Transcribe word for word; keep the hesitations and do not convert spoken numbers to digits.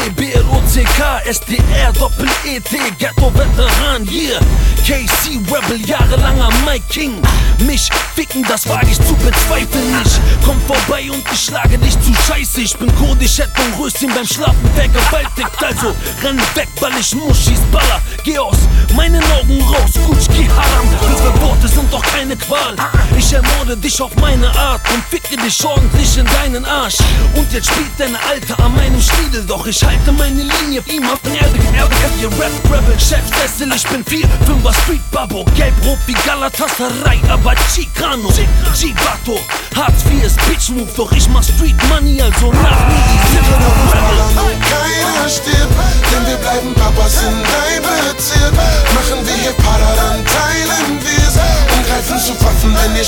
B L O C K, S D R, Doppel-E T, Ghetto-Veteran, yeah. K C Rebel, jahrelanger Mike King. Mich ficken, das wage ich zu bezweifeln nicht. Komm vorbei und ich schlage dich zu Scheiße. Ich bin Kurdisch, hätte und Röschen beim Schlafen vergewaltigt. Also renn weg, weil ich Muschis baller. Geh aus meinen Augen raus, Gutschki Haram. Unsere Worte sind doch keine Qual. Ich ermorde dich auf meine Art und ficke dich ordentlich in deinen Arsch. Und jetzt spielt deine Alte an meinem Stiedel. Doch ich halte meine Linie, ihm auf den Erde, Erde, ihr Rap Rebel, Chefsessel, ich bin vier, fünfer Street Babo, gelb-rot wie Galatasaray, aber Chicano, G-Bato, Hartz vier ist Bitch Move, doch ich mach Street Money, also nach mir die Rebel. Keiner stirbt, denn wir bleiben Papas in dein Bezirk. Machen wir hier Para, dann teilen wir's und greifen zu Waffen, wenn ihr